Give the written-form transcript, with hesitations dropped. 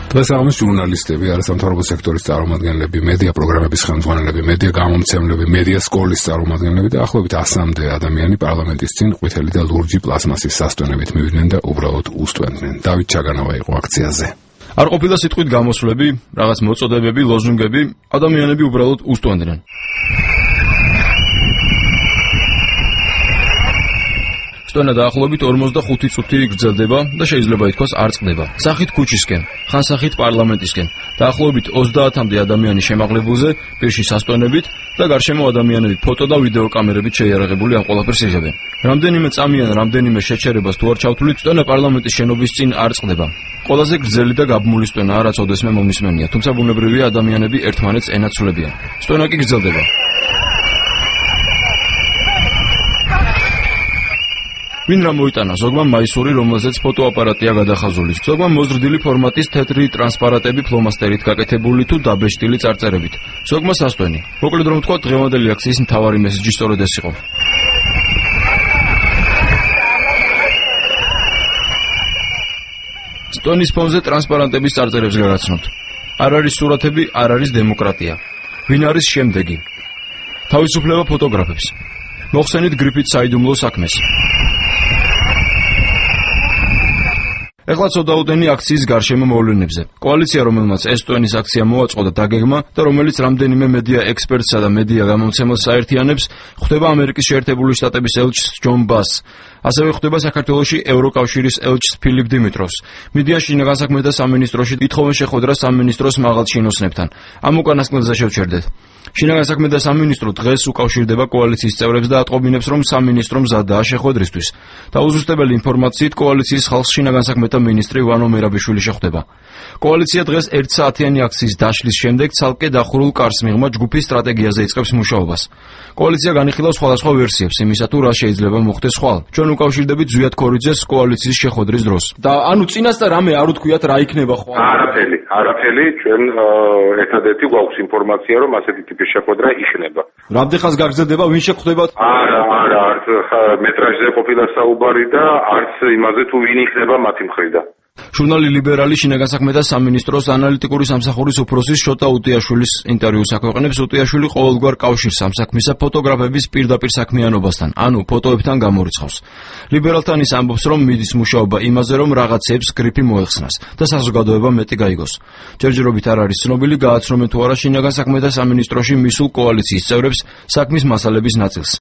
დღესდღეობით ჟურნალისტები, არასამთავრობო სექტორის წარმომადგენლები, მედია პროგრამების ხელმძღვანელები, მედია გამომცემლები, მედია სკოლის წარმომადგენლები და ახლობით 100-მდე ადამიანი პარლამენტის წინ ყვითელი და ლურჯი პლასმასის სასტვენებით მივიდნენ და უბრალოდ უსტვენდნენ. დავით ჩაგანავა იყო აქციაზე. არ ყოფილა სიტყვით გამოსვლები, რაღაც მოწოდებები, ლოზუნგები, ადამიანები უბრალოდ უსტვენდნენ. სტვენა დაახლოებით 45 წუთი გრძელდება და შეიძლება ითქვას არ წყდება. სახით ქუჩისკენ, ხან სახით პარლამენტისკენ. დაახლოებით 30-მდე ადამიანი შემაღლებულზე, პირში სასტვენებით და გარშემო ადამიანები ფოტო და ვიდეო კამერებით შეიარაღებული ამ ყველაფერს იღებენ. რამდენიმე წამიან, რამდენიმე შეჩერებას თუ არ ჩავთვლით, სტვენა პარლამენტის შენობის წინ არ წყდება. ყველაზე გრძელი და გაბმული სტვენაა, რაც ოდესმე მომისმენია, თუმცა ბუნებრივია ადამიანები ერთმანეთს ენაცვლებიან. სტვენა კი გრძელდება. ვინ რა მოიტანა, ზოგმა მაისური, რომელზეც ფოტოაპარატია გადახაზული, ზოგმა მოზრდილი ფორმატის თეთრი ტრანსპარატები ფლომასტერით გაკეთებული თუ დაბეჭდილი წარწერებით, ზოგმა სასტვენი. მოკლედ რომ ვთქვა, დღევანდელი აქციის მთავარი მესეჯი სწორედ ეს იყო. სტვენის ფონზე ტრანსპარანტების წარწერებს გაგაცნობთ. არ არის სურათები, არ არის დემოკრატია. ვინ არის შემდეგი? თავისუფლება ფოტოგრაფებს. მოხსენით გრიფით საიდუმლო საქმეს. ეხლა ცოდაუდენი აქციის გარშემო მოვლენებზე. კოალიცია, რომელმაც ეს სტვენის აქცია მოაწყო და დაგეგმა და რომელიც რამდენიმე მედია ექსპერტსა და მედია გამომცემელს საერთიანებს, ხვდება ამერიკის შეერთებული შტატების ელჩს ჯონ ბას. ასევე ხვდება საქართველოში ევროკავშირის ელჩს ფილიპ დიმიტროვს. მედია შინაგანსაქმეთა სამინისტროში ითხოვენ შეხვედრა სამინისტროს მაღალ ჩინოსნებთან. ამ უკანასკნელზე შევჩერდეთ. შინაგანსაქმეთა სამინისტრო დღეს უკავშირდება კოალიციის წევრებს და ატყობინებს, რომ სამინისტრო მზადაა შეხვედრისთვის. დაუზუსტებელი ინფორმაციით, კოალიციის ხალხს შინაგანსაქმეთა მინისტრი ვანო მერაბიშვილი შეხვდება. კოალიცია დღეს 1 საათიანი აქციის დაშლის შემდეგ ცალკე დახურულ კარს მიღმა ჯგუფის სტრატეგიაზე იწყებს მუშაობას. კოალიცია განიხილავს სხვადასხვა ვერსიებს იმისა, თუ რა შეიძლება მოხდეს ხვალ. ჩვენ უკავშირდებით ზვიად ქორიძეს კოალიციის შეხვედრის დროს. და ანუ წინასწარ რამე არ უთქვიათ რა იქნება ხვალ? არაფერი, ჩვენ ერთადერთი გვაქვს ინფორმაცია, რომ ასეთი ტიპის შეხვედრა იქნება. რამდენ ხანს გაგრძელდება, ვინ შეხვდებათ? არა, არც მეტრაჟზე ყოფილა საუბარი და არც იმაზე თუ ვინ იქნება მათი მხრიდან. ჟურნალი ლიბერალი შინაგანსაქმეთა სამინისტროს ანალიტიკური სამსახურის უფროსის შოტა უტიაშვილის ინტერვიუს აქვეყნებს. უტიაშვილი ყოველგვარ კავშირს ამ საქმისა ფოტოგრაფების პირდაპირ საქმიანობასთან, ანუ ფოტოებთან გამორიცხავს. ლიბერალთან ის ამბობს, რომ მიდის მუშაობა იმაზე, რომ რაღაცებს გრიფი მოეხსნას და საზოგადოება მეტი გაიგოს. ჯერჯერობით არ არის ცნობილი, გააცნობენ თუ არა შინაგანსაქმეთა სამინისტროში მისულ კოალიციის წევრებს საქმის მასალების ნაწილს.